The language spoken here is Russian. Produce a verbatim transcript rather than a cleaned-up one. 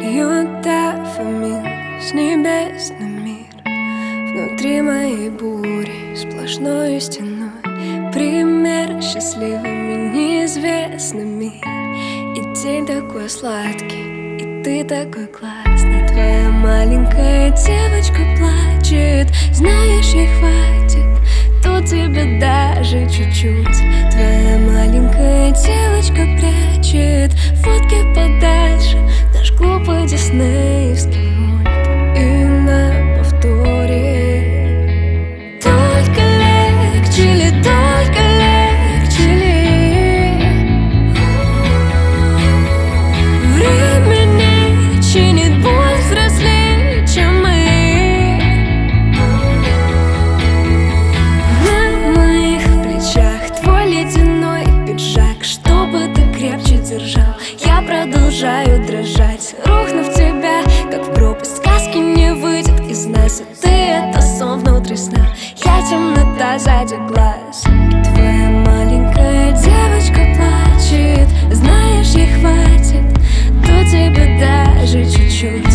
Ютафамин с небесным мир. Внутри моей бури сплошной стеной пример счастливыми неизвестными. И день такой сладкий, и ты такой классный. Твоя маленькая девочка плачет, знаешь, ей хватит тут тебе даже чуть-чуть. Твоя маленькая девочка прячет фотки подальше наш глупый диснеевский мульт. И на повторе только легче ли, только легче ли. Времени чинит боль взрослее, чем мы. На моих плечах твой ледяной пиджак, чтобы ты крепче держал. Я продолжаю дрожать, рухнув в тебя, как в пропасть. Сказки не выйдет из нас, а ты — это сон внутри сна. Я темнота сзади глаз, и твоя маленькая девочка плачет, знаешь, ей хватит тут тебе даже чуть-чуть.